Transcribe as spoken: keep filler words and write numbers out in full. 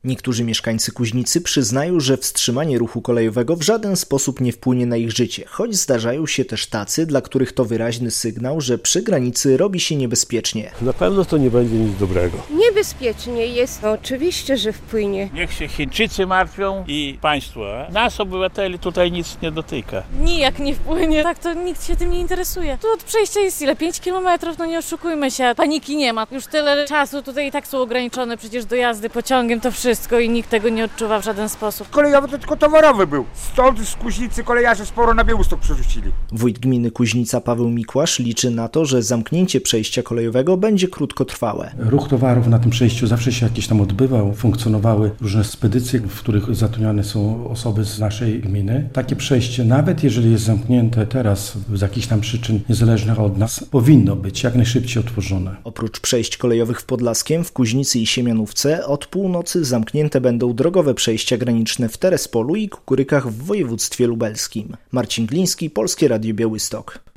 Niektórzy mieszkańcy Kuźnicy przyznają, że wstrzymanie ruchu kolejowego w żaden sposób nie wpłynie na ich życie, choć zdarzają się też tacy, dla których to wyraźny sygnał, że przy granicy robi się niebezpiecznie. Na pewno to nie będzie nic dobrego. Niebezpiecznie jest, no, oczywiście, że wpłynie. Niech się Chińczycy martwią i państwo. A nas, obywateli, tutaj nic nie dotyka. Nijak nie wpłynie, tak to nikt się tym nie interesuje. Tu od przejścia jest ile? pięć kilometrów, no nie oszukujmy się, paniki nie ma. Już tyle czasu tutaj i tak są ograniczone przecież dojazdy pociągiem, to wszystko i nikt tego nie odczuwa w żaden sposób. Kolejowy to tylko towarowy był. Stąd z Kuźnicy kolejarze sporo na Białystok przerzucili. Wójt gminy Kuźnica Paweł Mikłasz liczy na to, że zamknięcie przejścia kolejowego będzie krótkotrwałe. Ruch towarów na tym przejściu zawsze się jakieś tam odbywał. Funkcjonowały różne spedycje, w których zatrudnione są osoby z naszej gminy. Takie przejście, nawet jeżeli jest zamknięte teraz z jakichś tam przyczyn niezależnych od nas, powinno być jak najszybciej otworzone. Oprócz przejść kolejowych w Podlaskiem, w Kuźnicy i Siemianówce od północy zamknięte będą drogowe przejścia graniczne w Terespolu i Kukurykach w województwie lubelskim. Marcin Gliński, Polskie Radio Białystok.